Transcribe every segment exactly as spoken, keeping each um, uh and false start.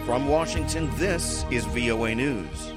From Washington, this is V O A News.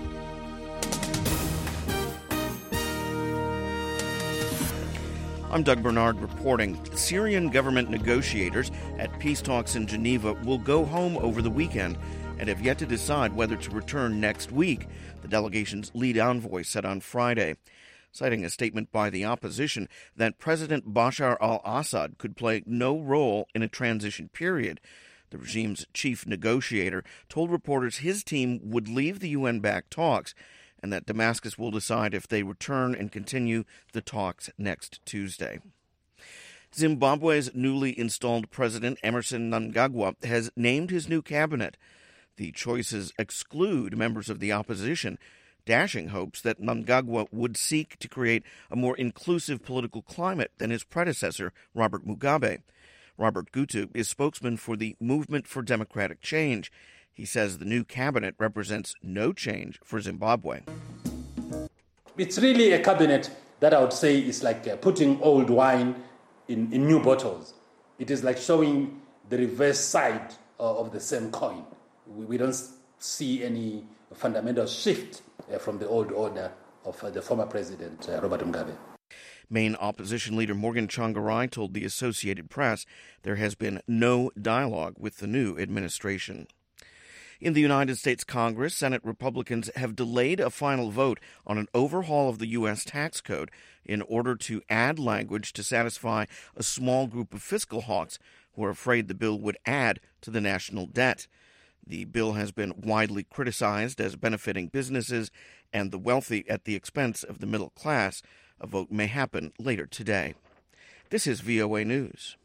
I'm Doug Bernard reporting. Syrian government negotiators at peace talks in Geneva will go home over the weekend and have yet to decide whether to return next week, the delegation's lead envoy said on Friday, citing a statement by the opposition that President Bashar al-Assad could play no role in a transition period. The regime's chief negotiator told reporters his team would leave the U N-backed talks and that Damascus will decide if they return and continue the talks next Tuesday. Zimbabwe's newly installed president, Emmerson Mnangagwa, has named his new cabinet. The choices exclude members of the opposition, dashing hopes that Mnangagwa would seek to create a more inclusive political climate than his predecessor, Robert Mugabe. Robert Gutu is spokesman for the Movement for Democratic Change. He says the new cabinet represents no change for Zimbabwe. It's really a cabinet that I would say is like uh, putting old wine in, in new bottles. It is like showing the reverse side uh, of the same coin. We, we don't see any fundamental shift uh, from the old order of uh, the former president, uh, Robert Mugabe. Main opposition leader Morgan Tsvangirai told the Associated Press there has been no dialogue with the new administration. In the United States Congress, Senate Republicans have delayed a final vote on an overhaul of the U S tax code in order to add language to satisfy a small group of fiscal hawks who are afraid the bill would add to the national debt. The bill has been widely criticized as benefiting businesses and the wealthy at the expense of the middle class. A vote may happen later today. This is V O A News.